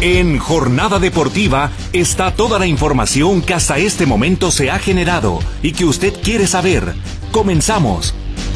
En Jornada Deportiva está toda la información que hasta este momento se ha generado y que usted quiere saber. Comenzamos.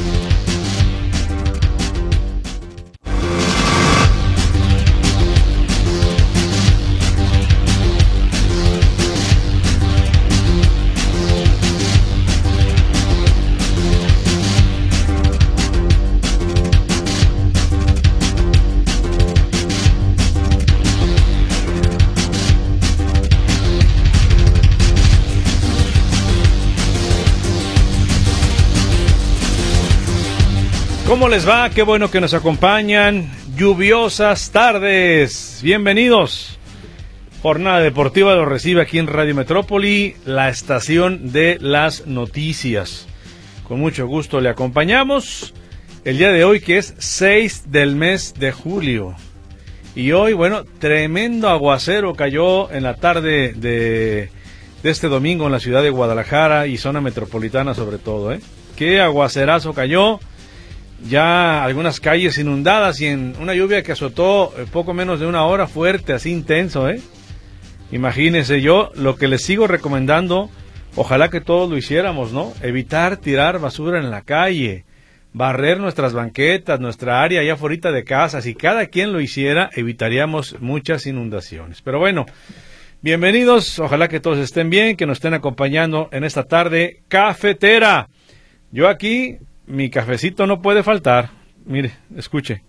¿Cómo les va? Qué bueno que nos acompañan. Lluviosas tardes. Bienvenidos. Jornada Deportiva lo recibe aquí en Radio Metrópoli, la estación de las noticias. Con mucho gusto le acompañamos el día de hoy, que es 6 del mes de julio. Y hoy, bueno, tremendo aguacero cayó en la tarde de este domingo en la ciudad de Guadalajara y zona metropolitana sobre todo, ¿eh? Qué aguacerazo cayó. Ya algunas calles inundadas y en una lluvia que azotó poco menos de una hora, fuerte, así intenso, ¿eh? Imagínense, yo lo que les sigo recomendando, ojalá que todos lo hiciéramos, ¿no? Evitar tirar basura en la calle, barrer nuestras banquetas, nuestra área allá afuera de casa. Si cada quien lo hiciera, evitaríamos muchas inundaciones. Pero bueno, bienvenidos, ojalá que todos estén bien, que nos estén acompañando en esta tarde cafetera. Yo aquí... mi cafecito no puede faltar. Mire, escuche.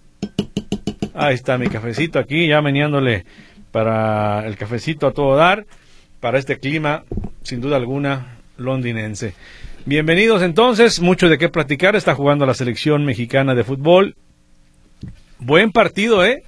Ahí está mi cafecito aquí, ya meneándole para el cafecito a todo dar, para este clima, sin duda alguna, londinense. Bienvenidos entonces, mucho de qué platicar. Está jugando la selección mexicana de fútbol. Buen partido, ¿eh?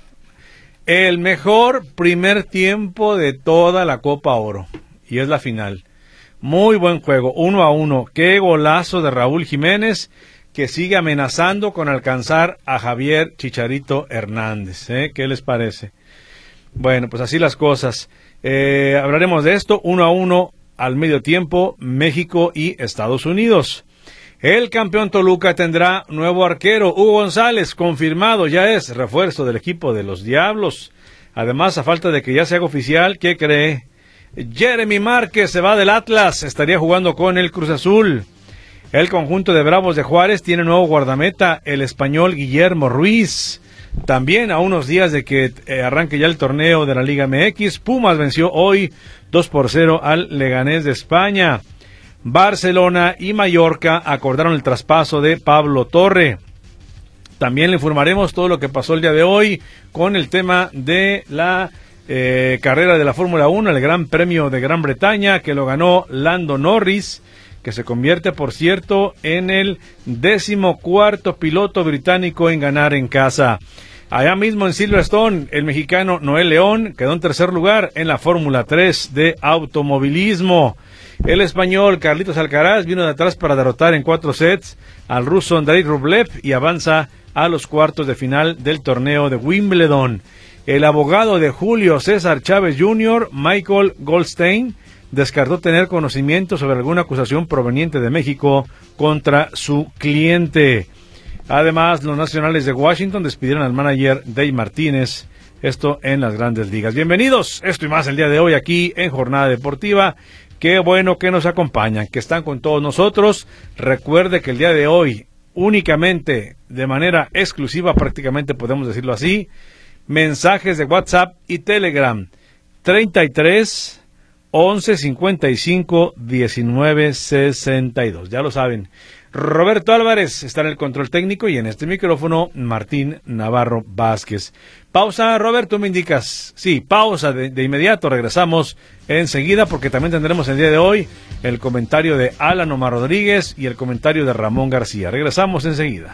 El mejor primer tiempo de toda la Copa Oro. Y es la final. Muy buen juego, 1-1. Qué golazo de Raúl Jiménez, que sigue amenazando con alcanzar a Javier Chicharito Hernández, ¿eh? ¿Qué les parece? Bueno, pues así las cosas. Hablaremos de esto. 1-1 al medio tiempo, México y Estados Unidos. El campeón Toluca tendrá nuevo arquero. Hugo González, confirmado, ya es refuerzo del equipo de los Diablos. Además, a falta de que ya se haga oficial, ¿qué cree? Jeremy Márquez se va del Atlas, estaría jugando con el Cruz Azul. El conjunto de Bravos de Juárez tiene nuevo guardameta, el español Guillermo Ruiz. También a unos días de que arranque ya el torneo de la Liga MX, Pumas venció hoy 2-0 al Leganés de España. Barcelona y Mallorca acordaron el traspaso de Pablo Torre. También le informaremos todo lo que pasó el día de hoy con el tema de la carrera de la Fórmula 1, el Gran Premio de Gran Bretaña, que lo ganó Lando Norris, que se convierte, por cierto, en el 14º piloto británico en ganar en casa. Allá mismo en Silverstone, el mexicano Noel León quedó en tercer lugar en la Fórmula 3 de automovilismo. El español Carlitos Alcaraz vino de atrás para derrotar en 4 sets al ruso Andrei Rublev y avanza a los cuartos de final del torneo de Wimbledon. El abogado de Julio César Chávez Jr., Michael Goldstein, descartó tener conocimiento sobre alguna acusación proveniente de México contra su cliente. Además, los Nacionales de Washington despidieron al manager Dave Martínez, esto en las Grandes Ligas. Bienvenidos, esto y más el día de hoy aquí en Jornada Deportiva. Qué bueno que nos acompañan, que están con todos nosotros. Recuerde que el día de hoy, únicamente, de manera exclusiva, prácticamente podemos decirlo así, mensajes de WhatsApp y Telegram 33 11 55 19 62. Ya lo saben. Roberto Álvarez está en el control técnico y en este micrófono Martín Navarro Vázquez. Pausa, Roberto, me indicas. Sí, pausa de inmediato. Regresamos enseguida porque también tendremos el día de hoy el comentario de Alan Omar Rodríguez y el comentario de Ramón García. Regresamos enseguida.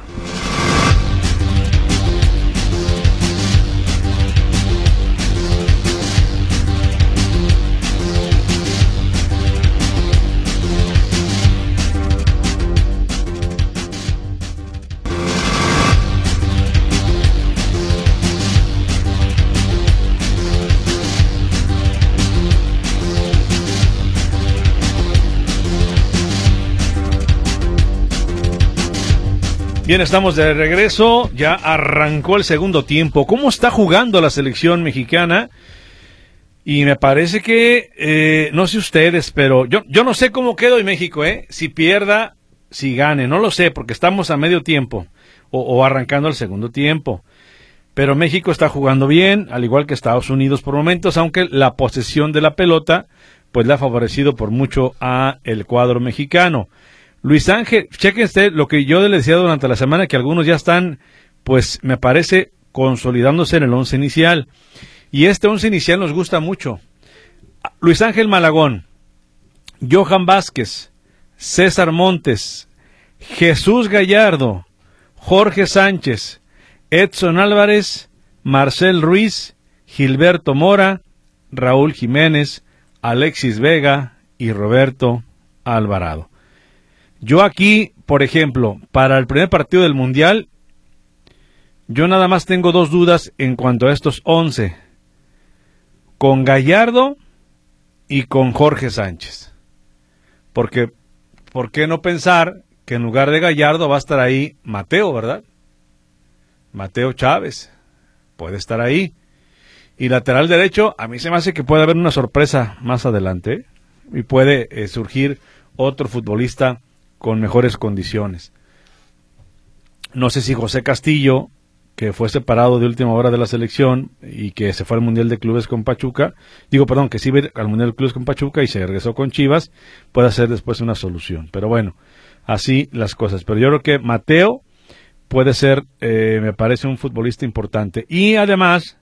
Bien, estamos de regreso, ya arrancó el segundo tiempo. ¿Cómo está jugando la selección mexicana? Y me parece que, no sé ustedes, pero yo no sé cómo quedó en México, si pierda, si gane, no lo sé, porque estamos a medio tiempo, o arrancando el segundo tiempo. Pero México está jugando bien, al igual que Estados Unidos por momentos, aunque la posesión de la pelota, pues le ha favorecido por mucho a el cuadro mexicano. Luis Ángel, chéquense lo que yo les decía durante la semana, que algunos ya están, pues me parece, consolidándose en el once inicial. Y este once inicial nos gusta mucho. Luis Ángel Malagón, Johan Vázquez, César Montes, Jesús Gallardo, Jorge Sánchez, Edson Álvarez, Marcel Ruiz, Gilberto Mora, Raúl Jiménez, Alexis Vega y Roberto Alvarado. Yo aquí, por ejemplo, para el primer partido del Mundial, yo nada más tengo dos dudas en cuanto a estos 11. Con Gallardo y con Jorge Sánchez. Porque, ¿por qué no pensar que en lugar de Gallardo va a estar ahí Mateo, ¿verdad? Mateo Chávez puede estar ahí. Y lateral derecho, a mí se me hace que puede haber una sorpresa más adelante, y puede surgir otro futbolista con mejores condiciones. No sé si José Castillo, que fue separado de última hora de la selección y que se fue al Mundial de Clubes con Pachuca, que sí va al Mundial de Clubes con Pachuca y se regresó con Chivas, puede ser después una solución. Pero bueno, así las cosas. Pero yo creo que Mateo puede ser, me parece, un futbolista importante. Y además,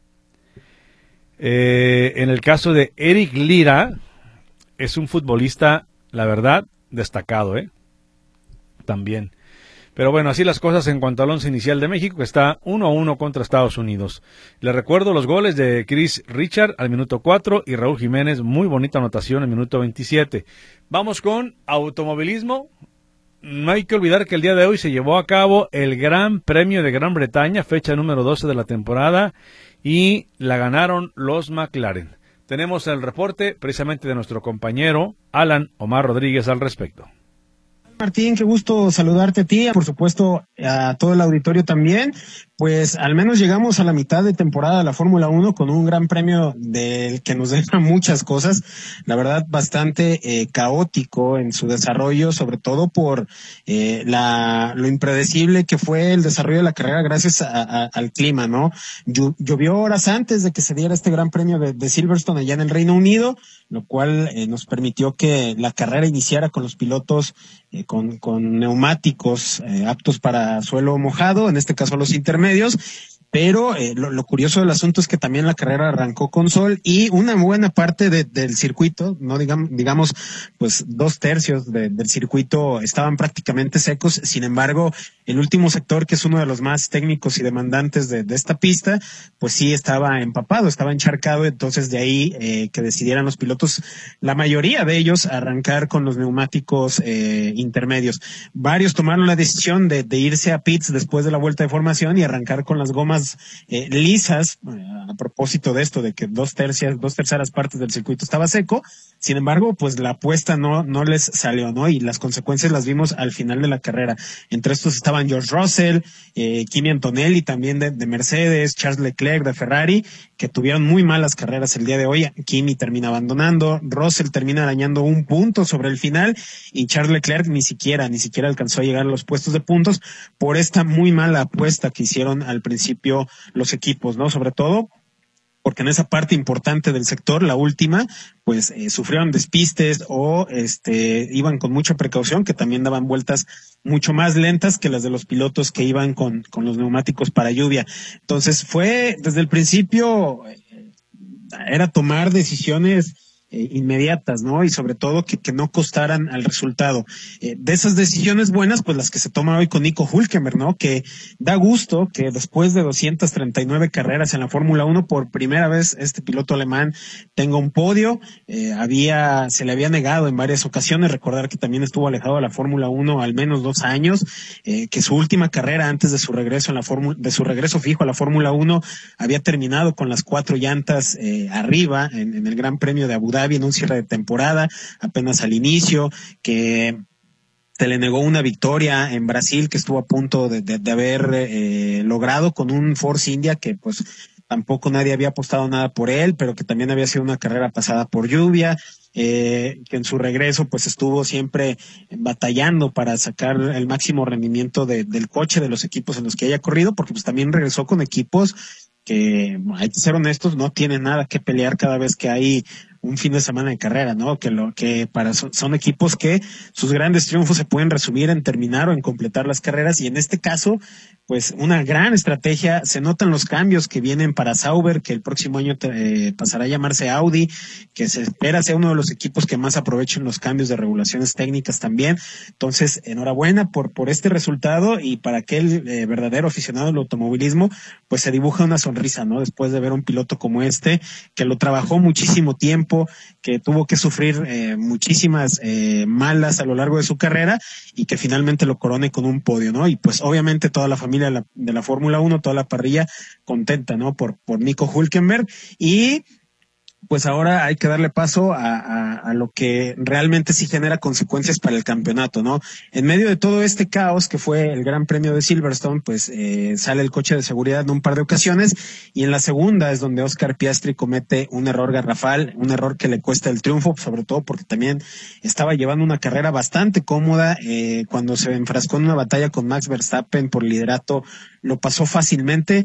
en el caso de Eric Lira, es un futbolista, la verdad, destacado, también. Pero bueno, así las cosas en cuanto al once inicial de México, que está 1-1 contra Estados Unidos. Les recuerdo los goles de Chris Richard al minuto 4 y Raúl Jiménez, muy bonita anotación al minuto 27. Vamos con automovilismo. No hay que olvidar que el día de hoy se llevó a cabo el Gran Premio de Gran Bretaña, fecha número 12 de la temporada, y la ganaron los McLaren. Tenemos el reporte precisamente de nuestro compañero Alan Omar Rodríguez al respecto. Martín, qué gusto saludarte a ti, por supuesto a todo el auditorio también. Pues al menos llegamos a la mitad de temporada de la Fórmula 1 con un gran premio del que nos deja muchas cosas, la verdad bastante caótico en su desarrollo, sobre todo por lo impredecible que fue el desarrollo de la carrera gracias al clima, ¿no? Llovió horas antes de que se diera este gran premio de Silverstone allá en el Reino Unido, lo cual nos permitió que la carrera iniciara con los pilotos con neumáticos aptos para suelo mojado, en este caso los intermedios, pero lo curioso del asunto es que también la carrera arrancó con sol y una buena parte del circuito, no digamos pues 2/3 del circuito estaban prácticamente secos. Sin embargo, el último sector, que es uno de los más técnicos y demandantes de esta pista, pues sí estaba empapado, estaba encharcado. Entonces de ahí que decidieran los pilotos, la mayoría de ellos, arrancar con los neumáticos intermedios. Varios tomaron la decisión de irse a pits después de la vuelta de formación y arrancar con las gomas lisas, a propósito de esto, de que 2/3 partes del circuito estaba seco. Sin embargo, pues la apuesta no les salió, ¿no? Y las consecuencias las vimos al final de la carrera. Entre estos estaban George Russell, Kimi Antonelli también de Mercedes, Charles Leclerc de Ferrari, que tuvieron muy malas carreras el día de hoy. Kimi termina abandonando, Russell termina arañando un punto sobre el final y Charles Leclerc ni siquiera alcanzó a llegar a los puestos de puntos por esta muy mala apuesta que hicieron al principio los equipos, ¿no? Sobre todo porque en esa parte importante del sector, la última, pues sufrieron despistes o iban con mucha precaución, que también daban vueltas mucho más lentas que las de los pilotos que iban con los neumáticos para lluvia. Entonces fue desde el principio, era tomar decisiones inmediatas, ¿no? Y sobre todo que no costaran al resultado. De esas decisiones buenas, pues las que se toman hoy con Nico Hülkenberg, ¿no? Que da gusto que después de 239 carreras en la Fórmula 1, por primera vez este piloto alemán tenga un podio. Se le había negado en varias ocasiones, recordar que también estuvo alejado de la Fórmula 1 al menos 2 años, que su última carrera antes de su regreso de su regreso fijo a la Fórmula 1 había terminado con las 4 llantas arriba en el Gran Premio de Abu Dhabi en un cierre de temporada, apenas al inicio, que se le negó una victoria en Brasil que estuvo a punto de haber logrado con un Force India que pues tampoco nadie había apostado nada por él, pero que también había sido una carrera pasada por lluvia, que en su regreso pues estuvo siempre batallando para sacar el máximo rendimiento del coche de los equipos en los que haya corrido, porque pues también regresó con equipos que, hay que ser honestos, no tienen nada que pelear cada vez que hay un fin de semana de carrera, ¿no? Son equipos que sus grandes triunfos se pueden resumir en terminar o en completar las carreras, y en este caso, pues una gran estrategia. Se notan los cambios que vienen para Sauber, que el próximo año pasará a llamarse Audi, que se espera sea uno de los equipos que más aprovechen los cambios de regulaciones técnicas también. Entonces, enhorabuena por este resultado, y para aquel verdadero aficionado del automovilismo, pues se dibuja una sonrisa, ¿no? Después de ver un piloto como este, que lo trabajó muchísimo tiempo, que tuvo que sufrir muchísimas malas a lo largo de su carrera, y que finalmente lo corone con un podio, ¿no? Y pues obviamente toda la familia de la Fórmula 1, toda la parrilla contenta, ¿no? Por Nico Hülkenberg. Y pues ahora hay que darle paso a lo que realmente sí genera consecuencias para el campeonato, ¿no? En medio de todo este caos que fue el Gran Premio de Silverstone, pues sale el coche de seguridad en un par de ocasiones, y en la segunda es donde Oscar Piastri comete un error garrafal, un error que le cuesta el triunfo, sobre todo porque también estaba llevando una carrera bastante cómoda. Cuando se enfrascó en una batalla con Max Verstappen por liderato, lo pasó fácilmente,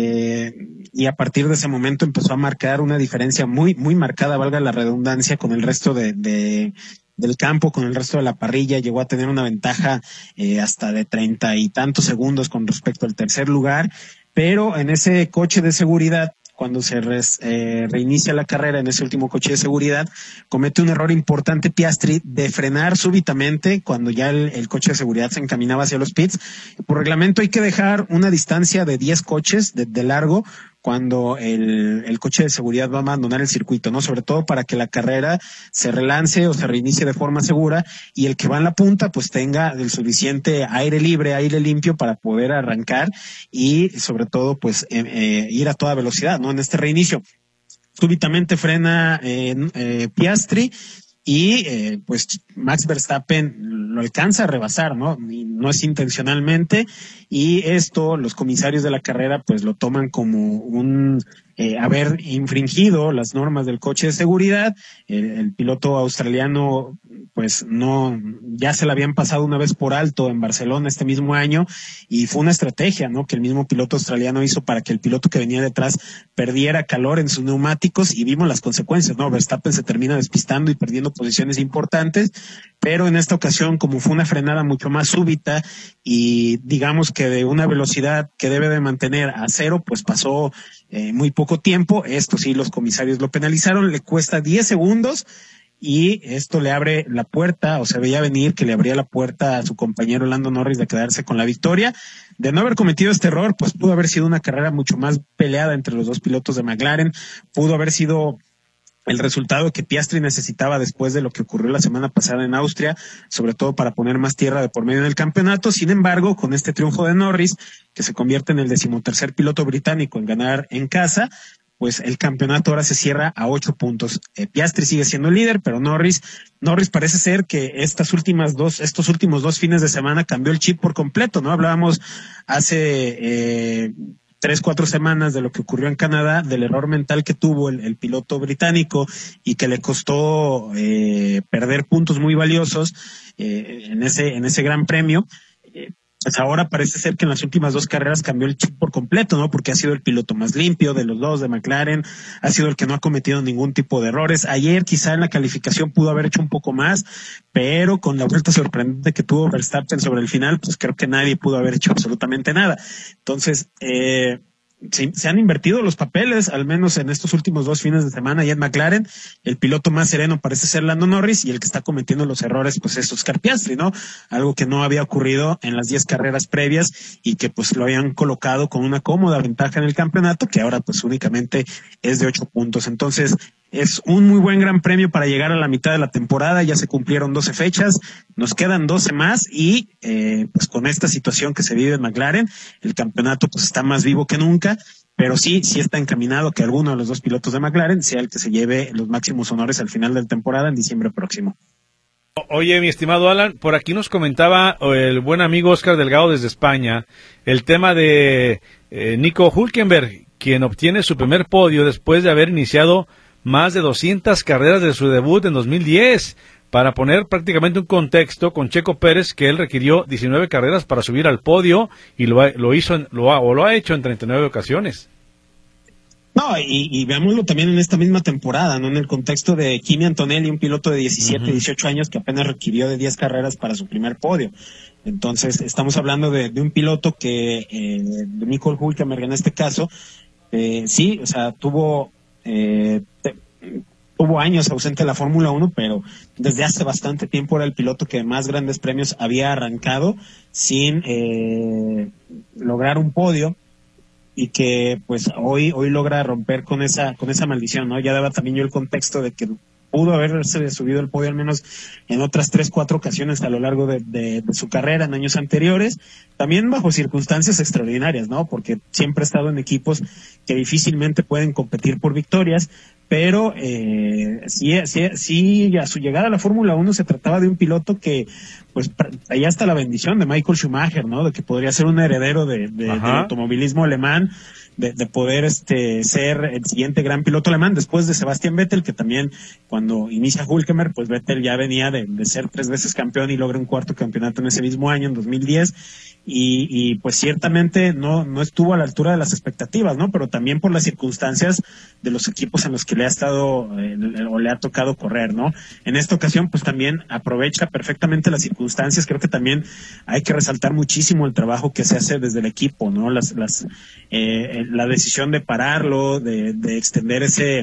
y a partir de ese momento empezó a marcar una diferencia muy marcada, valga la redundancia, con el resto del campo, con el resto de la parrilla. Llegó a tener una ventaja hasta de 30 y tantos segundos con respecto al tercer lugar, pero en ese coche de seguridad, cuando se reinicia la carrera en ese último coche de seguridad, comete un error importante Piastri de frenar súbitamente cuando ya el coche de seguridad se encaminaba hacia los pits. Por reglamento hay que dejar una distancia de 10 coches de largo cuando el coche de seguridad va a abandonar el circuito, ¿no? Sobre todo para que la carrera se relance o se reinicie de forma segura, y el que va en la punta pues tenga el suficiente aire libre, aire limpio para poder arrancar y sobre todo pues ir a toda velocidad, ¿no? En este reinicio súbitamente frena Piastri, y pues Max Verstappen lo alcanza a rebasar, ¿no? Y no es intencionalmente, y esto los comisarios de la carrera pues lo toman como un haber infringido las normas del coche de seguridad. El piloto australiano pues ya se la habían pasado una vez por alto en Barcelona este mismo año, y fue una estrategia, ¿no? Que el mismo piloto australiano hizo para que el piloto que venía detrás perdiera calor en sus neumáticos, y vimos las consecuencias, ¿no? Verstappen se termina despistando y perdiendo posiciones importantes, pero en esta ocasión, como fue una frenada mucho más súbita, y digamos que de una velocidad que debe de mantener a 0, pues pasó muy poco tiempo. Esto sí, los comisarios lo penalizaron, le cuesta 10 segundos, y esto le abre la puerta, o se veía venir que le abría la puerta a su compañero Lando Norris de quedarse con la victoria. De no haber cometido este error, pues pudo haber sido una carrera mucho más peleada entre los dos pilotos de McLaren, pudo haber sido el resultado que Piastri necesitaba después de lo que ocurrió la semana pasada en Austria, sobre todo para poner más tierra de por medio en el campeonato. Sin embargo, con este triunfo de Norris, que se convierte en el 13º piloto británico en ganar en casa, pues el campeonato ahora se cierra a 8 puntos. Piastri sigue siendo el líder, pero Norris parece ser que estos últimos 2 fines de semana cambió el chip por completo, ¿no? Hablábamos hace 3-4 semanas de lo que ocurrió en Canadá, del error mental que tuvo el piloto británico y que le costó perder puntos muy valiosos en ese gran premio. Pues ahora parece ser que en las últimas 2 carreras cambió el chip por completo, ¿no? Porque ha sido el piloto más limpio de los dos de McLaren, ha sido el que no ha cometido ningún tipo de errores. Ayer quizá en la calificación pudo haber hecho un poco más, pero con la vuelta sorprendente que tuvo Verstappen sobre el final, pues creo que nadie pudo haber hecho absolutamente nada. Entonces, sí, se han invertido los papeles, al menos en estos últimos 2 fines de semana, y en McLaren el piloto más sereno parece ser Lando Norris, y el que está cometiendo los errores pues es Oscar Piastri, ¿no? Algo que no había ocurrido en las 10 carreras previas, y que pues lo habían colocado con una cómoda ventaja en el campeonato, que ahora pues únicamente es de 8 puntos. Entonces es un muy buen gran premio para llegar a la mitad de la temporada. Ya se cumplieron 12 fechas, nos quedan 12 más, y pues con esta situación que se vive en McLaren, el campeonato pues está más vivo que nunca, pero sí está encaminado que alguno de los 2 pilotos de McLaren sea el que se lleve los máximos honores al final de la temporada en diciembre próximo. Oye, mi estimado Alan, por aquí nos comentaba el buen amigo Oscar Delgado desde España el tema de Nico Hülkenberg, quien obtiene su primer podio después de haber iniciado más de 200 carreras de su debut en 2010. Para poner prácticamente un contexto, con Checo Pérez, que él requirió 19 carreras para subir al podio y lo ha hecho en 39 ocasiones. No, y veámoslo también en esta misma temporada, ¿no? En el contexto de Kimi Antonelli, un piloto de 17, 18 años que apenas requirió de 10 carreras para su primer podio. Entonces, estamos hablando de un piloto que, de Nico Hülkenberg en este caso, sí, o sea, tuvo años ausente de la Fórmula 1, pero desde hace bastante tiempo era el piloto que más grandes premios había arrancado sin lograr un podio, y que pues hoy logra romper con esa maldición, ¿no? Ya daba también yo el contexto de que pudo haberse subido el podio al menos en otras 3-4 ocasiones a lo largo de su carrera en años anteriores, también bajo circunstancias extraordinarias, ¿no? Porque siempre ha estado en equipos que difícilmente pueden competir por victorias, pero sí, a su llegada a la Fórmula 1 se trataba de un piloto que pues ahí hasta la bendición de Michael Schumacher, ¿no? De que podría ser un heredero del automovilismo alemán, de poder ser el siguiente gran piloto alemán después de Sebastian Vettel, que también cuando inicia Hülkenberg, pues Vettel ya venía de ser 3 veces campeón y logra un 4º campeonato en ese mismo año, en 2010, y pues ciertamente no estuvo a la altura de las expectativas, ¿no? Pero también por las circunstancias de los equipos en los que le ha estado o le ha tocado correr, ¿no? En esta ocasión pues también aprovecha perfectamente las circunstancias. Creo que también hay que resaltar muchísimo el trabajo que se hace desde el equipo, ¿no? La decisión de pararlo, de extender ese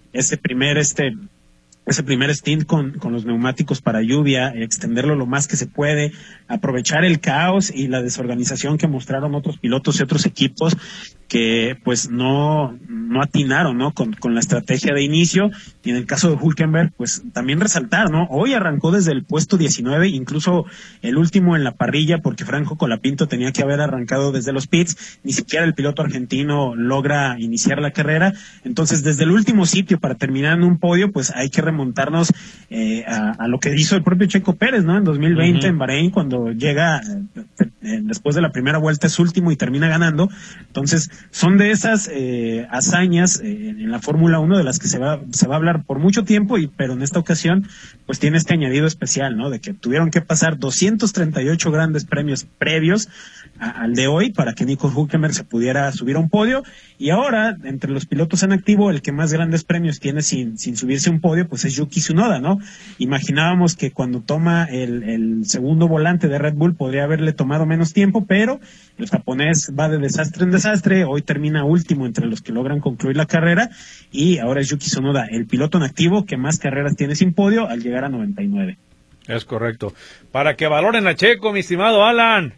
primer stint con los neumáticos para lluvia, extenderlo lo más que se puede, aprovechar el caos y la desorganización que mostraron otros pilotos y otros equipos que pues no atinaron, ¿no? Con la estrategia de inicio. Y en el caso de Hülkenberg, pues también resaltar, ¿no? Hoy arrancó desde el puesto 19, incluso el último en la parrilla, porque Franco Colapinto tenía que haber arrancado desde los pits. Ni siquiera el piloto argentino logra iniciar la carrera. Entonces, desde el último sitio para terminar en un podio, pues hay que remontarnos a lo que hizo el propio Checo Pérez, ¿no? En 2020 en Bahrein, cuando llega después de la primera vuelta es último y termina ganando. Entonces, son de esas hazañas en la Fórmula 1 de las que se va a hablar por mucho tiempo, pero en esta ocasión pues tiene este añadido especial, ¿no? De que tuvieron que pasar 238 grandes premios previos al de hoy para que Nico Hülkenberg se pudiera subir a un podio, y ahora entre los pilotos en activo el que más grandes premios tiene sin subirse a un podio pues es Yuki Tsunoda, ¿no? Imaginábamos que cuando toma el segundo volante de Red Bull podría haberle tomado menos tiempo, pero el japonés va de desastre en desastre. Hoy termina último entre los que logran concluir la carrera, y ahora es Yuki Tsunoda el piloto en activo que más carreras tiene sin podio al llegar a 99. Es correcto. Para que valoren a Checo, mi estimado Alan.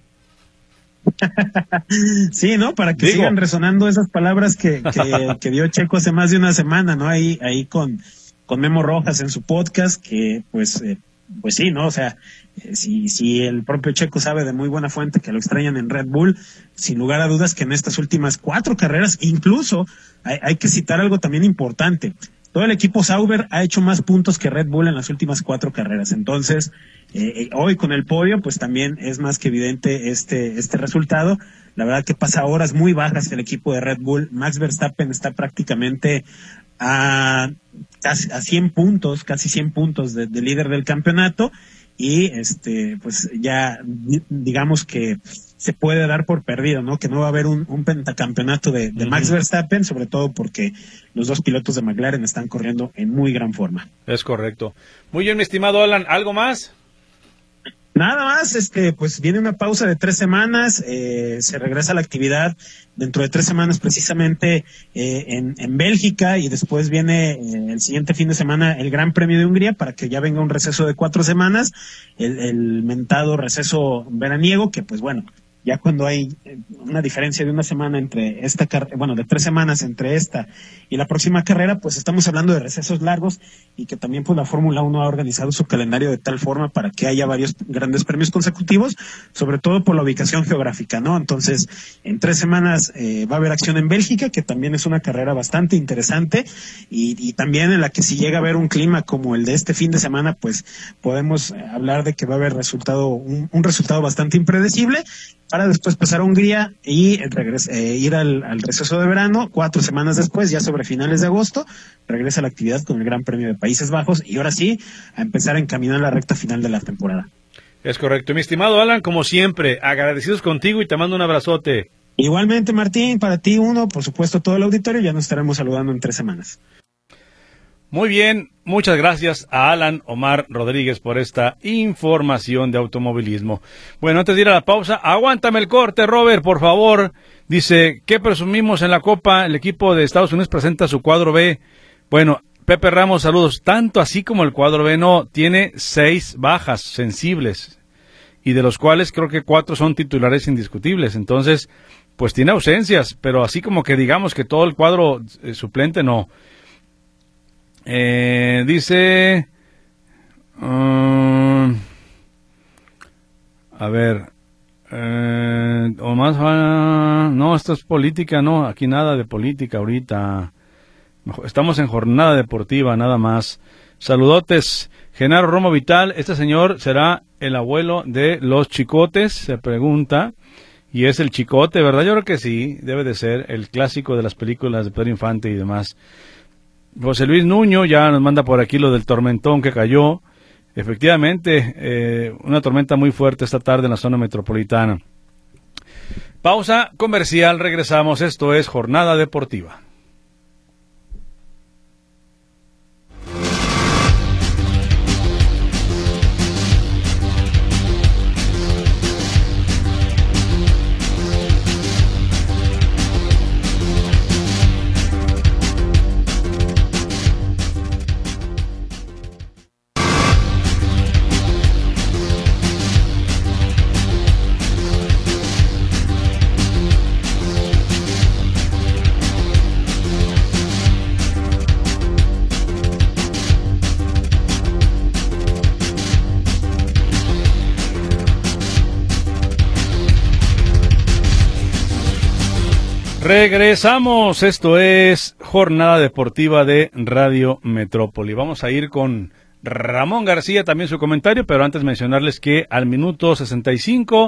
Sí, ¿no? Para que sigan resonando esas palabras que dio Checo hace más de una semana, ¿no? Ahí con Memo Rojas en su podcast, que pues sí, ¿no? O sea, si el propio Checo sabe de muy buena fuente que lo extrañan en Red Bull, sin lugar a dudas que en estas últimas 4 carreras, incluso hay que citar algo también importante. Todo el equipo Sauber ha hecho más puntos que Red Bull en las últimas 4 carreras. Entonces, hoy con el podio, pues también es más que evidente este resultado. La verdad que pasa horas muy bajas el equipo de Red Bull. Max Verstappen está prácticamente a 100 puntos, casi 100 puntos de líder del campeonato, y pues ya digamos que se puede dar por perdido, ¿no? Que no va a haber un pentacampeonato de Max Verstappen, sobre todo porque los dos pilotos de McLaren están corriendo en muy gran forma. Es correcto. Muy bien, mi estimado Alan, ¿algo más? Nada más, pues viene una pausa de 3 semanas, se regresa a la actividad dentro de 3 semanas precisamente en Bélgica, y después viene el siguiente fin de semana el Gran Premio de Hungría, para que ya venga un receso de 4 semanas, el mentado receso veraniego, que pues bueno, ya cuando hay una diferencia de una semana entre esta de 3 semanas entre esta y la próxima carrera, pues estamos hablando de recesos largos, y que también pues la Fórmula 1 ha organizado su calendario de tal forma para que haya varios grandes premios consecutivos, sobre todo por la ubicación geográfica, ¿no? Entonces, en 3 semanas va a haber acción en Bélgica, que también es una carrera bastante interesante, y también en la que, si llega a haber un clima como el de este fin de semana, pues podemos hablar de que va a haber un resultado bastante impredecible, para después pasar a Hungría y ir al receso de verano. 4 semanas después, ya sobre finales de agosto, regresa la actividad con el Gran Premio de Países Bajos, y ahora sí, a empezar a encaminar la recta final de la temporada. Es correcto. Mi estimado Alan, como siempre, agradecidos contigo y te mando un abrazote. Igualmente, Martín, para ti uno, por supuesto todo el auditorio, ya nos estaremos saludando en 3 semanas. Muy bien, muchas gracias a Alan Omar Rodríguez por esta información de automovilismo. Bueno, antes de ir a la pausa, aguántame el corte, Robert, por favor. Dice, ¿qué presumimos en la Copa? El equipo de Estados Unidos presenta su cuadro B. Bueno, Pepe Ramos, saludos. Tanto así como el cuadro B no, tiene 6 bajas sensibles, y de los cuales creo que 4 son titulares indiscutibles. Entonces, pues tiene ausencias, pero así como que digamos que todo el cuadro suplente, no. Dice, a ver, o más, no, esto es política, no, aquí nada de política ahorita, estamos en jornada deportiva, nada más. Saludotes, Genaro Romo Vital, este señor será el abuelo de los Chicotes, se pregunta, y es el Chicote, ¿verdad? Yo creo que sí, debe de ser el clásico de las películas de Pedro Infante y demás. José Luis Nuño ya nos manda por aquí lo del tormentón que cayó. Efectivamente, una tormenta muy fuerte esta tarde en la zona metropolitana. Pausa comercial, regresamos. Esto es Jornada Deportiva. Regresamos, esto es Jornada Deportiva de Radio Metrópoli. Vamos a ir con Ramón García, también su comentario, pero antes mencionarles que al minuto 65,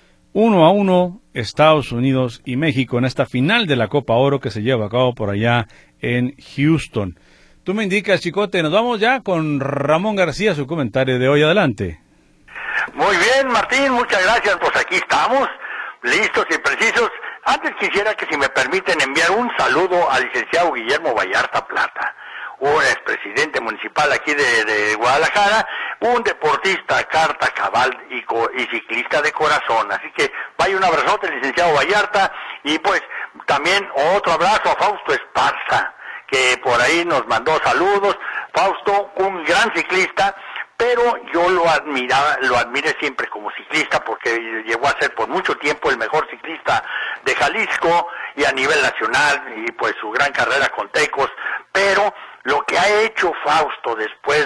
1-1, Estados Unidos y México en esta final de la Copa Oro que se lleva a cabo por allá en Houston. Tú me indicas, Chicote, nos vamos ya con Ramón García, su comentario de hoy, adelante. Muy bien, Martín, muchas gracias, pues aquí estamos, listos y precisos. Antes quisiera que, si me permiten, enviar un saludo al licenciado Guillermo Vallarta Plata, un expresidente municipal aquí de Guadalajara, un deportista carta cabal y ciclista de corazón. Así que vaya un abrazote al licenciado Vallarta, y pues también otro abrazo a Fausto Esparza, que por ahí nos mandó saludos. Fausto, un gran ciclista, pero yo lo admiré siempre como ciclista, porque llegó a ser por mucho tiempo el mejor ciclista de Jalisco y a nivel nacional, y pues su gran carrera con Tecos. Pero lo que ha hecho Fausto después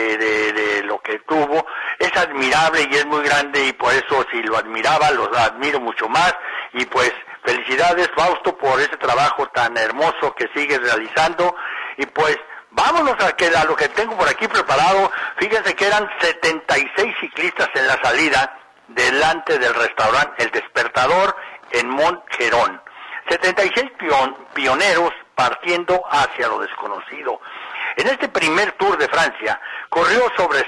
de lo que tuvo es admirable y es muy grande, y por eso, si lo admiraba, lo admiro mucho más. Y pues felicidades, Fausto, por ese trabajo tan hermoso que sigues realizando. Y pues vámonos a lo que tengo por aquí preparado. Fíjense que eran 76 ciclistas en la salida delante del restaurante El Despertador en Montjerón. 76 pioneros partiendo hacia lo desconocido. En este primer Tour de Francia, corrido sobre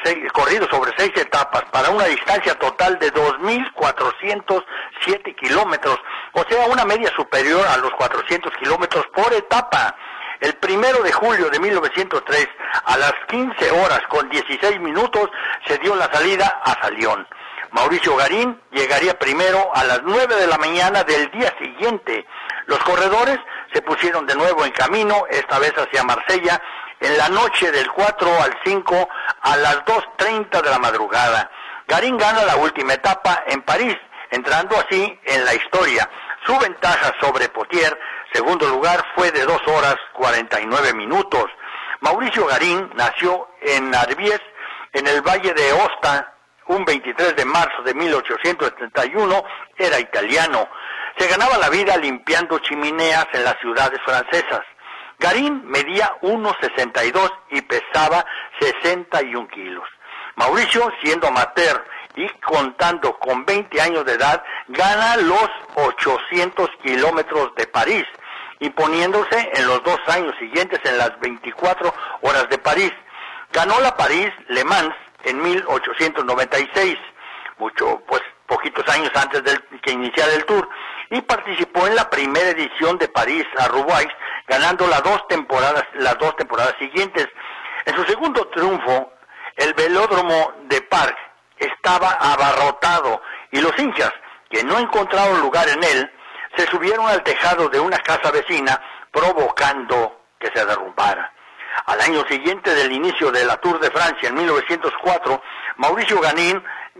6 etapas para una distancia total de 2.407 kilómetros, o sea, una media superior a los 400 kilómetros por etapa. El 1 de julio de 1903, a las 15 horas con 16 minutos, se dio la salida a Salión. Mauricio Garín llegaría primero a las 9 de la mañana del día siguiente. Los corredores se pusieron de nuevo en camino, esta vez hacia Marsella, en la noche del 4 al 5 a las 2:30 de la madrugada. Garín gana la última etapa en París, entrando así en la historia. Su ventaja sobre Potier, segundo lugar, fue de 2 horas 49 minutos. Mauricio Garín nació en Arbies, en el Valle de Aosta, un 23 de marzo de 1871, era italiano. Se ganaba la vida limpiando chimeneas en las ciudades francesas. Garín medía 1,62 y pesaba 61 kilos. Mauricio, siendo amateur y contando con 20 años de edad, gana los 800 kilómetros de París, imponiéndose en los 2 años siguientes en las 24 horas de París. Ganó la París-Le Mans en 1896, poquitos años antes de que iniciara el Tour, y participó en la primera edición de París-Roubaix, ganando las dos temporadas siguientes. En su segundo triunfo, el velódromo de Parc estaba abarrotado y los hinchas, que no encontraron lugar en él, se subieron al tejado de una casa vecina, provocando que se derrumbara. Al año siguiente del inicio de la Tour de Francia, en 1904, Mauricio Garín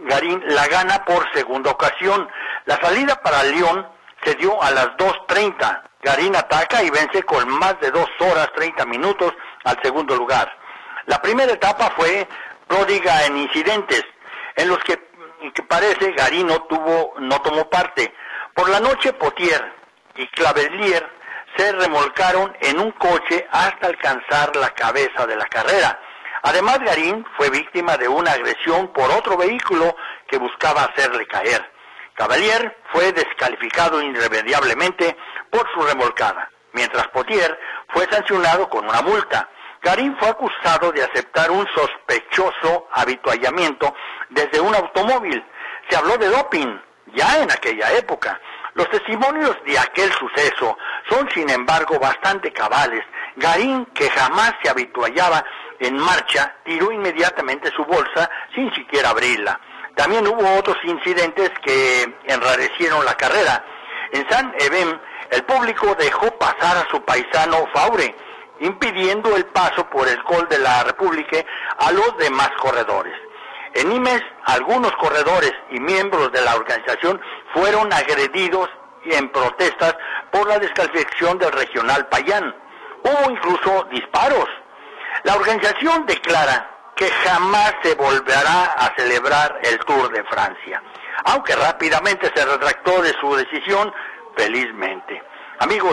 la gana por segunda ocasión. La salida para Lyon se dio a las 2:30. Garín ataca y vence con más de 2 horas 30 minutos al segundo lugar. La primera etapa fue pródiga en incidentes, en los que parece Garín no tomó parte. Por la noche, Potier y Cavelier se remolcaron en un coche hasta alcanzar la cabeza de la carrera. Además, Garín fue víctima de una agresión por otro vehículo que buscaba hacerle caer. Cavelier fue descalificado irremediablemente por su remolcada, mientras Potier fue sancionado con una multa. Garín fue acusado de aceptar un sospechoso avituallamiento desde un automóvil. Se habló de doping ya en aquella época. Los testimonios de aquel suceso son, sin embargo, bastante cabales. Garín, que jamás se avituallaba en marcha, tiró inmediatamente su bolsa sin siquiera abrirla. También hubo otros incidentes que enrarecieron la carrera. En Saint-Étienne, el público dejó pasar a su paisano Faure, impidiendo el paso por el Col de la República a los demás corredores. En Nimes, algunos corredores y miembros de la organización fueron agredidos en protestas por la descalificación del regional Payán. Hubo incluso disparos. La organización declara que jamás se volverá a celebrar el Tour de Francia, aunque rápidamente se retractó de su decisión, felizmente. Amigos,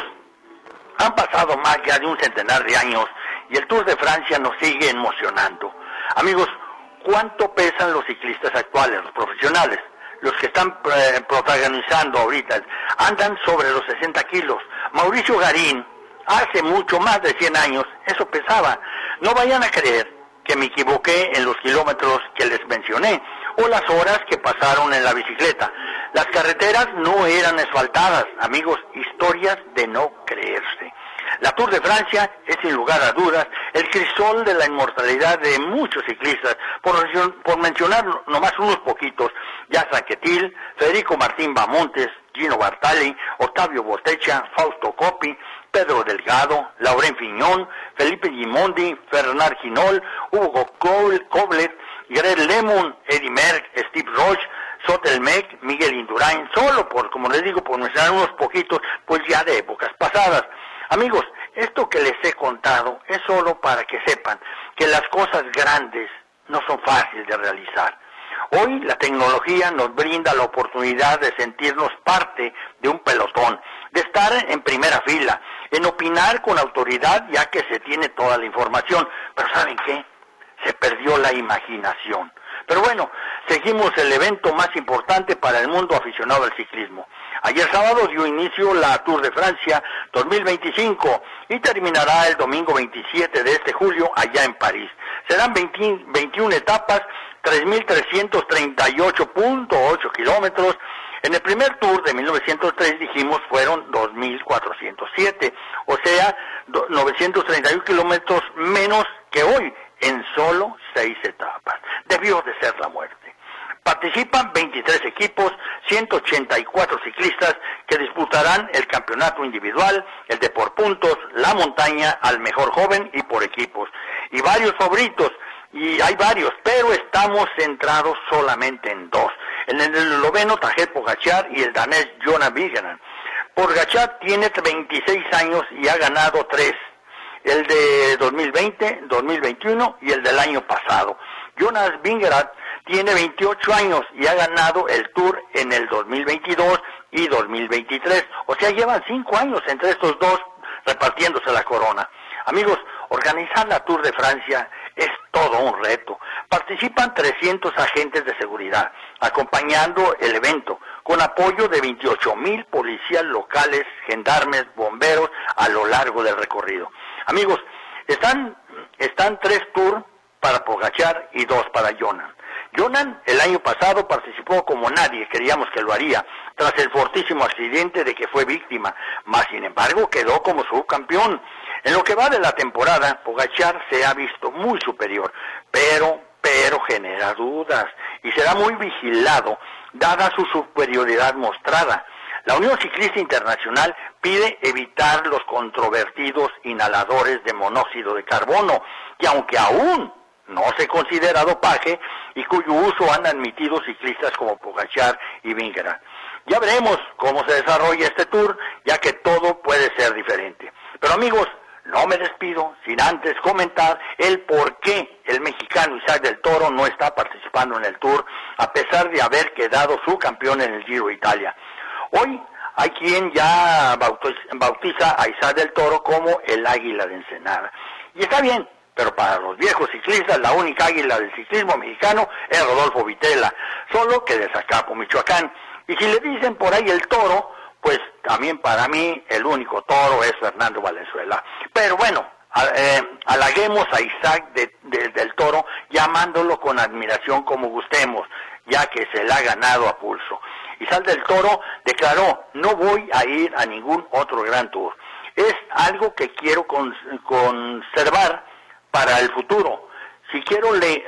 han pasado más ya de un centenar de años y el Tour de Francia nos sigue emocionando. Amigos, ¿cuánto pesan los ciclistas actuales, los profesionales? Los que están protagonizando ahorita andan sobre los 60 kilos. Mauricio Garín, hace mucho más de 100 años, eso pesaba. No vayan a creer que me equivoqué en los kilómetros que les mencioné o las horas que pasaron en la bicicleta. Las carreteras no eran asfaltadas, amigos, historias de no creerse. La Tour de Francia es, sin lugar a dudas, el crisol de la inmortalidad de muchos ciclistas, por mencionar nomás unos poquitos: Jacques Anquetil, Federico Martín Bamontes, Gino Bartali, Octavio Botecha, Fausto Coppi, Pedro Delgado, Laurent Fignon, Felipe Gimondi, Fernand Hinault, Hugo Koblet, Greg LeMond, Eddy Merckx, Steve Roche, Sotelmec, Miguel Indurain, solo como les digo, por mencionar unos poquitos, pues ya de épocas pasadas. Amigos, esto que les he contado es solo para que sepan que las cosas grandes no son fáciles de realizar. Hoy la tecnología nos brinda la oportunidad de sentirnos parte de un pelotón, de estar en primera fila, en opinar con autoridad, ya que se tiene toda la información. Pero ¿saben qué? Se perdió la imaginación. Pero bueno, seguimos el evento más importante para el mundo aficionado al ciclismo. Ayer sábado dio inicio la Tour de Francia 2025 y terminará el domingo 27 de este julio allá en París. Serán 21 etapas, 3.338.8 kilómetros. En el primer Tour de 1903, dijimos, fueron 2.407, o sea, 931 kilómetros menos que hoy, en solo 6 etapas. Debió de ser la muerte. Participan 23 equipos, 184 ciclistas que disputarán el campeonato individual, el de por puntos, la montaña al mejor joven y por equipos. Y varios favoritos, y hay varios, pero estamos centrados solamente en 2. En el esloveno Tadej Pogačar y el danés Jonas Vingegaard. Pogačar tiene 26 años y ha ganado 3. El de 2020, 2021 y el del año pasado. Jonas Vingegaard tiene 28 años y ha ganado el Tour en el 2022 y 2023. O sea, llevan 5 años entre estos dos repartiéndose la corona. Amigos, organizar la Tour de Francia es todo un reto. Participan 300 agentes de seguridad, acompañando el evento, con apoyo de 28,000 policías locales, gendarmes, bomberos, a lo largo del recorrido. Amigos, están 3 tours para Pogačar y 2 para Jonas. Jonas el año pasado participó como nadie creíamos que lo haría, tras el fortísimo accidente de que fue víctima, mas sin embargo quedó como subcampeón. En lo que va de la temporada, Pogačar se ha visto muy superior, pero genera dudas y será muy vigilado, dada su superioridad mostrada. La Unión Ciclista Internacional pide evitar los controvertidos inhaladores de monóxido de carbono, que aunque aún no se considera dopaje y cuyo uso han admitido ciclistas como Pogačar y Vingegaard. Ya veremos cómo se desarrolla este Tour, ya que todo puede ser diferente. Pero amigos, no me despido sin antes comentar el por qué el mexicano Isaac del Toro no está participando en el Tour, a pesar de haber quedado subcampeón en el Giro de Italia. Hoy hay quien ya bautiza a Isaac del Toro como el Águila de Ensenada. Y está bien, pero para los viejos ciclistas la única águila del ciclismo mexicano es Rodolfo Vitela, solo que de Zacapo, Michoacán. Y si le dicen por ahí el Toro, pues también para mí el único toro es Fernando Valenzuela. Pero bueno, halaguemos a Isaac del Toro, llamándolo con admiración como gustemos, ya que se la ha ganado a pulso. Isaac del Toro declaró: no voy a ir a ningún otro Gran Tour. Es algo que quiero conservar para el futuro. Si quiero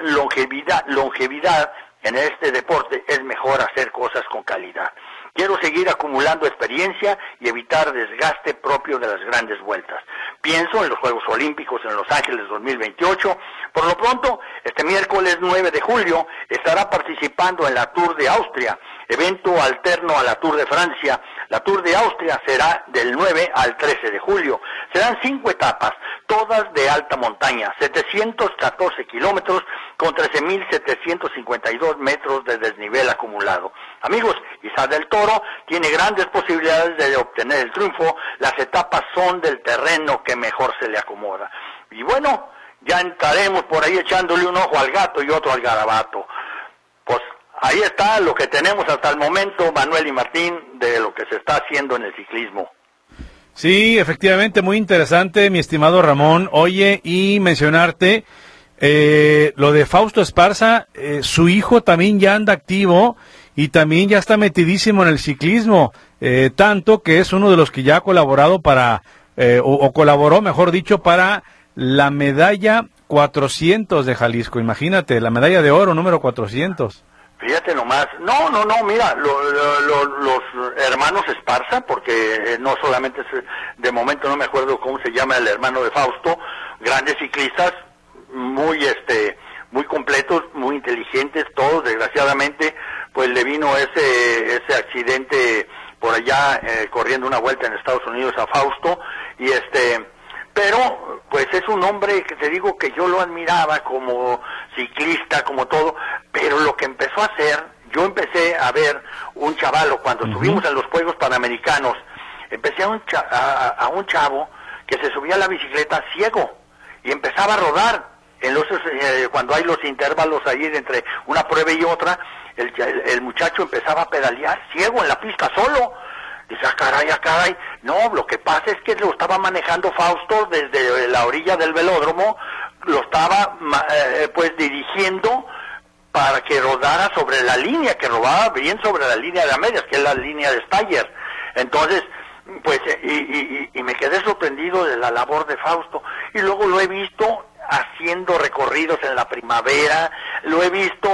longevidad en este deporte, es mejor hacer cosas con calidad. Quiero seguir acumulando experiencia y evitar desgaste propio de las grandes vueltas. Pienso en los Juegos Olímpicos en Los Ángeles 2028. Por lo pronto, este miércoles 9 de julio estará participando en la Tour de Austria, evento alterno a la Tour de Francia. La Tour de Austria será del 9 al 13 de julio. Serán 5 etapas, todas de alta montaña, 714 kilómetros con 13.752 metros de desnivel acumulado. Amigos, Isaac del Toro tiene grandes posibilidades de obtener el triunfo. Las etapas son del terreno que mejor se le acomoda. Y bueno, ya entraremos por ahí echándole un ojo al gato y otro al garabato. Pues ahí está lo que tenemos hasta el momento, Manuel y Martín, de lo que se está haciendo en el ciclismo. Sí, efectivamente, muy interesante, mi estimado Ramón. Oye, y mencionarte lo de Fausto Esparza, su hijo también ya anda activo y también ya está metidísimo en el ciclismo, tanto que es uno de los que ya ha colaborado para, o colaboró, mejor dicho, para la medalla 400 de Jalisco. Imagínate, la medalla de oro número 400. Fíjate nomás, no, mira, los hermanos Esparza, porque no solamente de momento no me acuerdo cómo se llama el hermano de Fausto, grandes ciclistas, muy completos, muy inteligentes, todos. Desgraciadamente pues le vino ese accidente por allá corriendo una vuelta en Estados Unidos a Fausto, y pero pues es un hombre que te digo que yo lo admiraba como ciclista, como todo, pero lo que empezó a hacer, yo empecé a ver un chavalo cuando estuvimos en los Juegos Panamericanos, empecé a un chavo que se subía a la bicicleta ciego y empezaba a rodar cuando hay los intervalos ahí entre una prueba y otra. El muchacho empezaba a pedalear ciego en la pista solo. Dice, caray, no, lo que pasa es que lo estaba manejando Fausto desde la orilla del velódromo, lo estaba pues dirigiendo para que rodara sobre la línea, que rodara bien sobre la línea de a medias, que es la línea de Stayer. Entonces, pues, y me quedé sorprendido de la labor de Fausto, y luego lo he visto haciendo recorridos en la primavera, lo he visto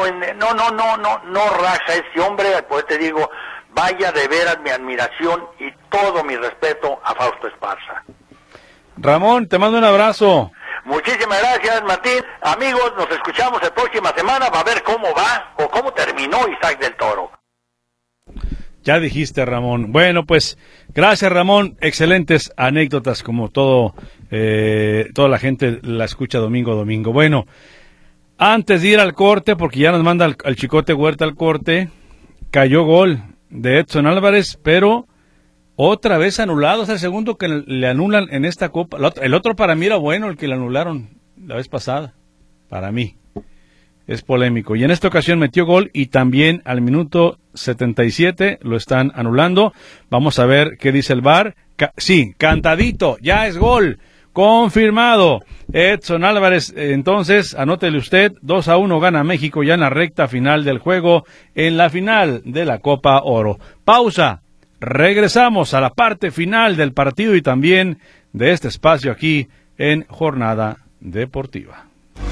no raja ese hombre, pues te digo, vaya de veras mi admiración y todo mi respeto a Fausto Esparza. Ramón, te mando un abrazo. Muchísimas gracias, Martín. Amigos, nos escuchamos la próxima semana. Va a ver cómo va o cómo terminó Isaac del Toro. Ya dijiste, Ramón. Bueno, pues gracias, Ramón. Excelentes anécdotas, como toda la gente la escucha domingo a domingo. Bueno, antes de ir al corte, porque ya nos manda al Chicote Huerta al corte, cayó gol de Edson Álvarez, pero otra vez anulado. Es el segundo que le anulan en esta Copa. El otro para mí era bueno, el que le anularon la vez pasada. Para mí es polémico. Y en esta ocasión metió gol y también al minuto 77 lo están anulando. Vamos a ver qué dice el VAR. Sí, cantadito, ya es gol. Confirmado. Edson Álvarez, entonces, anótele usted, 2-1 gana México ya en la recta final del juego, en la final de la Copa Oro. Pausa. Regresamos a la parte final del partido y también de este espacio aquí en Jornada Deportiva.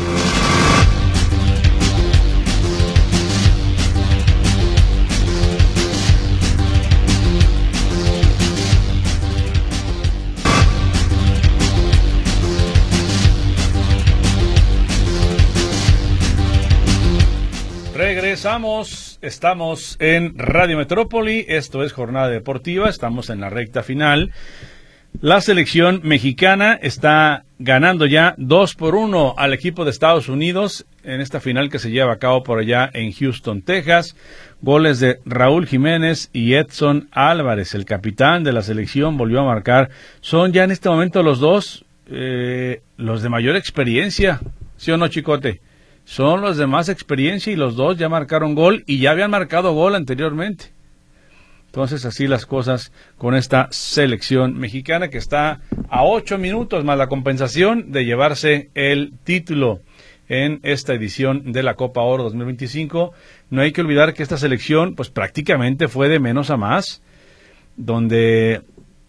Regresamos, estamos en Radio Metrópoli, esto es Jornada Deportiva, estamos en la recta final. La selección mexicana está ganando ya 2-1 al equipo de Estados Unidos en esta final que se lleva a cabo por allá en Houston, Texas. Goles de Raúl Jiménez y Edson Álvarez, el capitán de la selección, volvió a marcar. Son ya en este momento los dos, los de mayor experiencia, ¿sí o no, Chicote? Son los de más experiencia y los dos ya marcaron gol y ya habían marcado gol anteriormente. Entonces así las cosas con esta selección mexicana que está a 8 minutos más la compensación de llevarse el título en esta edición de la Copa Oro 2025. No hay que olvidar que esta selección pues prácticamente fue de menos a más, donde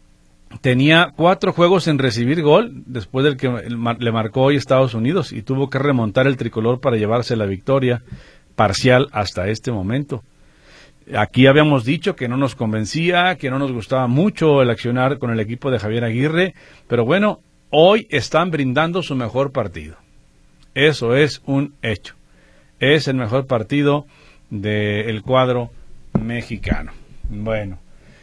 tenía 4 juegos en recibir gol después del que le marcó hoy Estados Unidos y tuvo que remontar el tricolor para llevarse la victoria parcial hasta este momento. Aquí habíamos dicho que no nos convencía, que no nos gustaba mucho el accionar con el equipo de Javier Aguirre, pero bueno, hoy están brindando su mejor partido. Eso es un hecho. Es el mejor partido del cuadro mexicano. Bueno.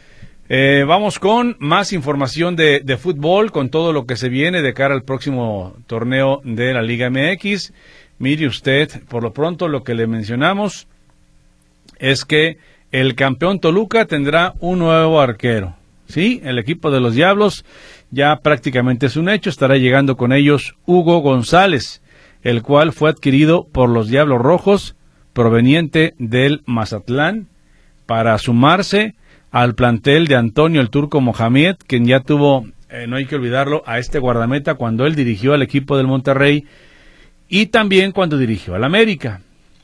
Vamos con más información de fútbol, con todo lo que se viene de cara al próximo torneo de la Liga MX. Mire usted, por lo pronto lo que le mencionamos es que el campeón Toluca tendrá un nuevo arquero. Sí, el equipo de los Diablos ya prácticamente es un hecho, estará llegando con ellos Hugo González, el cual fue adquirido por los Diablos Rojos, proveniente del Mazatlán, para sumarse al plantel de Antonio el Turco Mohamed, quien ya tuvo, no hay que olvidarlo, a este guardameta cuando él dirigió al equipo del Monterrey y también cuando dirigió al América.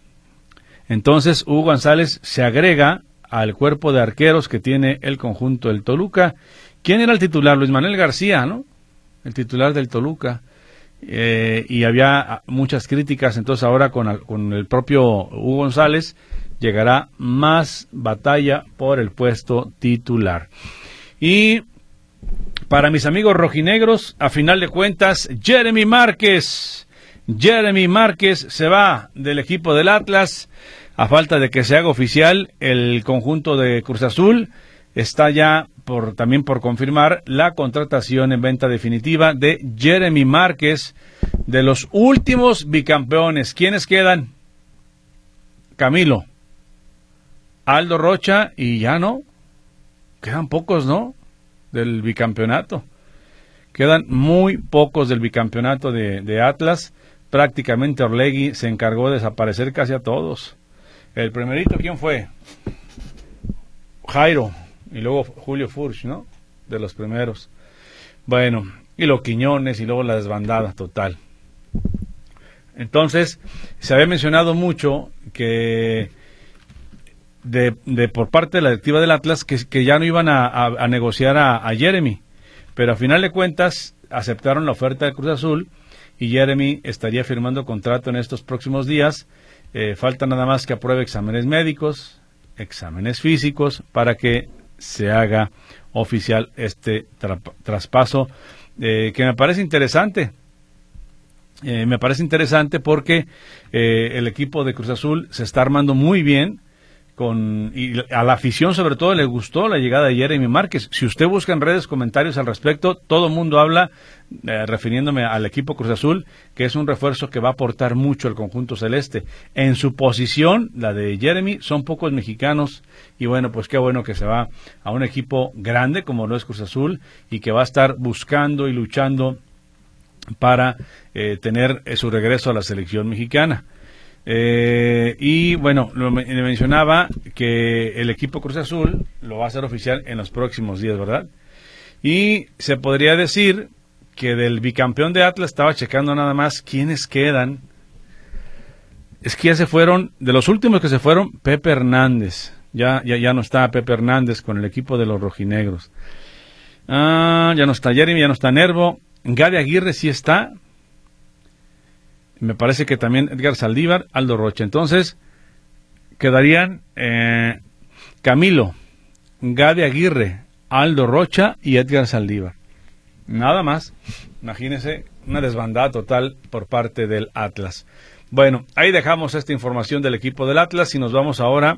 Entonces Hugo González se agrega al cuerpo de arqueros que tiene el conjunto del Toluca. ¿Quién era el titular? Luis Manuel García, ¿no? El titular del Toluca. Y había muchas críticas, entonces ahora con el propio Hugo González llegará más batalla por el puesto titular. Y para mis amigos rojinegros, a final de cuentas, Jeremy Márquez se va del equipo del Atlas, a falta de que se haga oficial. El conjunto de Cruz Azul está ya también por confirmar la contratación en venta definitiva de Jeremy Márquez, de los últimos bicampeones. ¿Quiénes quedan? Camilo, Aldo Rocha y ya no. Quedan pocos, ¿no? Del bicampeonato. Quedan muy pocos del bicampeonato de Atlas. Prácticamente Orlegui se encargó de desaparecer casi a todos. El primerito, ¿quién fue? Jairo. Y luego Julio Furch, ¿no? De los primeros. Bueno, y los Quiñones y luego la desbandada total. Entonces, se había mencionado mucho que por parte de la directiva del Atlas que ya no iban a negociar a Jeremy, pero a final de cuentas aceptaron la oferta de Cruz Azul y Jeremy estaría firmando contrato en estos próximos días. Falta nada más que apruebe exámenes médicos, exámenes físicos, para que se haga oficial este traspaso, que me parece interesante. Me parece interesante porque el equipo de Cruz Azul se está armando muy bien, y a la afición sobre todo le gustó la llegada de Jeremy Márquez. Si usted busca en redes comentarios al respecto, todo el mundo habla, refiriéndome al equipo Cruz Azul, que es un refuerzo que va a aportar mucho al conjunto celeste. En su posición, la de Jeremy, son pocos mexicanos, y bueno, pues qué bueno que se va a un equipo grande como lo es Cruz Azul, y que va a estar buscando y luchando para tener su regreso a la selección mexicana. Y bueno, le mencionaba que el equipo Cruz Azul lo va a hacer oficial en los próximos días, ¿verdad? Y se podría decir que del bicampeón de Atlas, estaba checando nada más quiénes quedan. Es que ya se fueron, de los últimos que se fueron, Pepe Hernández. Ya no está Pepe Hernández con el equipo de los rojinegros. Ya no está Jeremy, ya no está Nervo. Gade Aguirre sí está. Me parece que también Edgar Saldívar, Aldo Rocha. Entonces, quedarían Camilo, Gade Aguirre, Aldo Rocha y Edgar Saldívar. Nada más. Imagínense, una desbandada total por parte del Atlas. Bueno, ahí dejamos esta información del equipo del Atlas y nos vamos ahora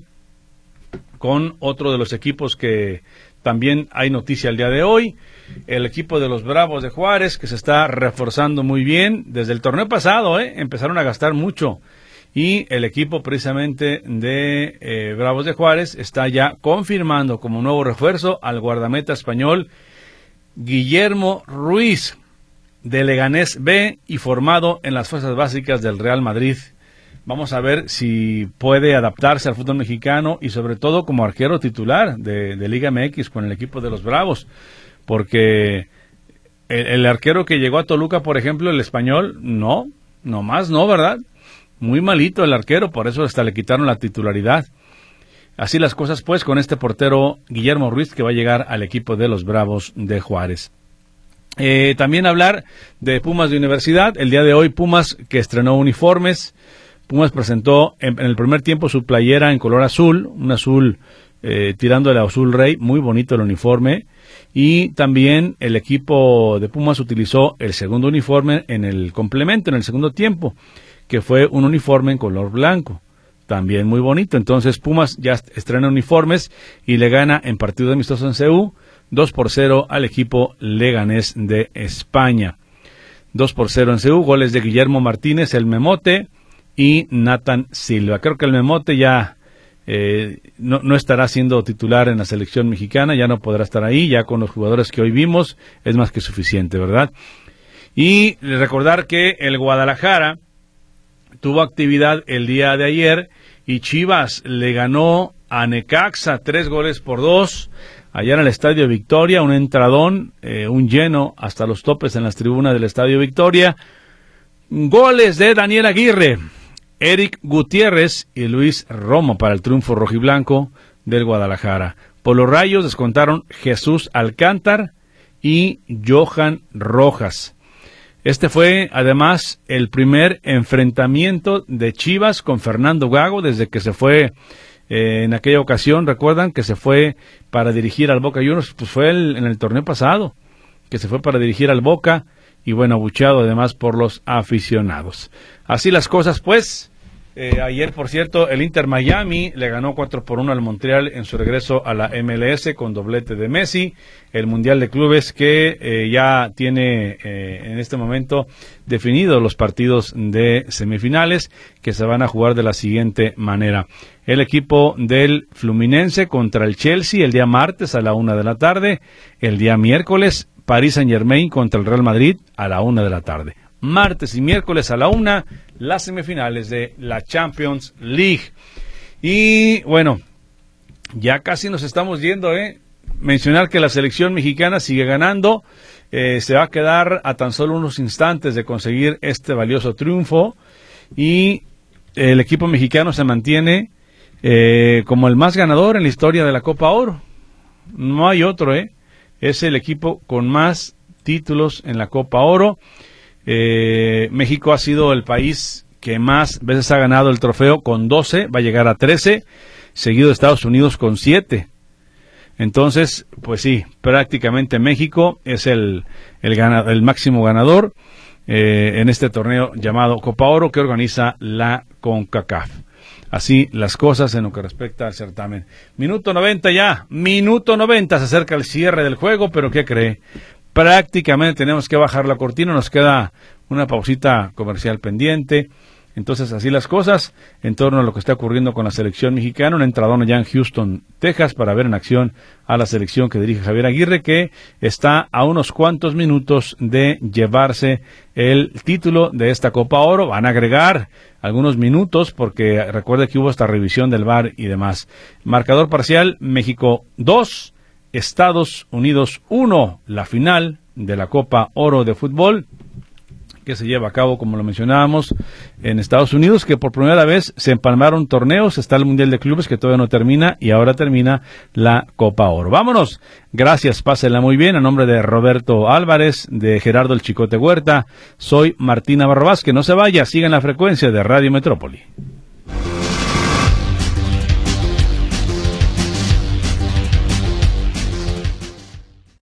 con otro de los equipos que también hay noticia el día de hoy. El equipo de los Bravos de Juárez, que se está reforzando muy bien. Desde el torneo pasado, empezaron a gastar mucho. Y el equipo precisamente de Bravos de Juárez está ya confirmando como nuevo refuerzo al guardameta español Guillermo Ruiz, de Leganés B y formado en las fuerzas básicas del Real Madrid. Vamos a ver si puede adaptarse al fútbol mexicano y sobre todo como arquero titular de Liga MX con el equipo de los Bravos. Porque el arquero que llegó a Toluca, por ejemplo, el español, no, ¿verdad? Muy malito el arquero, por eso hasta le quitaron la titularidad. Así las cosas, pues, con este portero Guillermo Ruiz, que va a llegar al equipo de los Bravos de Juárez. También hablar de Pumas de Universidad. El día de hoy, Pumas, que estrenó uniformes. Pumas presentó en el primer tiempo su playera en color azul, un azul tirando el azul rey, muy bonito el uniforme. Y también el equipo de Pumas utilizó el segundo uniforme en el complemento, en el segundo tiempo, que fue un uniforme en color blanco, también muy bonito. Entonces Pumas ya estrena uniformes y le gana en partido amistoso en CU 2-0 al equipo leganés de España. 2-0 en CU, goles de Guillermo Martínez, el Memote, y Nathan Silva. Creo que el Memote ya no estará siendo titular en la selección mexicana, ya no podrá estar ahí, ya con los jugadores que hoy vimos es más que suficiente, ¿verdad? Y recordar que el Guadalajara tuvo actividad el día de ayer y Chivas le ganó a Necaxa 3-2 allá en el Estadio Victoria, un entradón, un lleno hasta los topes en las tribunas del Estadio Victoria. Goles de Daniel Aguirre, Eric Gutiérrez y Luis Romo para el triunfo rojiblanco del Guadalajara. Por los Rayos descontaron Jesús Alcántar y Johan Rojas. Este fue, además, el primer enfrentamiento de Chivas con Fernando Gago desde que se fue en aquella ocasión. Recuerdan que se fue para dirigir al Boca Juniors, pues fue en el torneo pasado, que se fue para dirigir al Boca. Y bueno, abucheado además por los aficionados. Así las cosas, pues. Ayer, por cierto, el Inter Miami le ganó 4-1 al Montreal en su regreso a la MLS con doblete de Messi. El Mundial de Clubes que ya tiene en este momento definidos los partidos de semifinales que se van a jugar de la siguiente manera. El equipo del Fluminense contra el Chelsea el día martes a la 1 de la tarde. El día miércoles, Paris Saint-Germain contra el Real Madrid a la 1 de la tarde. Martes y miércoles a la 1, las semifinales de la Champions League. Y bueno, ya casi nos estamos yendo, Mencionar que la selección mexicana sigue ganando, se va a quedar a tan solo unos instantes de conseguir este valioso triunfo y el equipo mexicano se mantiene como el más ganador en la historia de la Copa Oro. No hay otro, Es el equipo con más títulos en la Copa Oro. México ha sido el país que más veces ha ganado el trofeo con 12, va a llegar a 13, seguido de Estados Unidos con 7. Entonces, pues sí, prácticamente México es el máximo ganador. en este torneo llamado Copa Oro que organiza la CONCACAF. Así las cosas en lo que respecta al certamen. Minuto 90 ya, minuto 90, se acerca el cierre del juego, pero ¿qué cree? Prácticamente tenemos que bajar la cortina, nos queda una pausita comercial pendiente. Entonces, así las cosas en torno a lo que está ocurriendo con la selección mexicana. Un entradón allá en Houston, Texas, para ver en acción a la selección que dirige Javier Aguirre, que está a unos cuantos minutos de llevarse el título de esta Copa Oro. Van a agregar algunos minutos porque recuerde que hubo esta revisión del VAR y demás. Marcador parcial, México 2, Estados Unidos 1, la final de la Copa Oro de fútbol, que se lleva a cabo, como lo mencionábamos, en Estados Unidos, que por primera vez se empalmaron torneos. Está el Mundial de Clubes, que todavía no termina, y ahora termina la Copa Oro. Vámonos. Gracias, pásenla muy bien. A nombre de Roberto Álvarez, de Gerardo el Chicote Huerta, soy Martín Navarro Vázquez. No se vaya, sigan la frecuencia de Radio Metrópoli.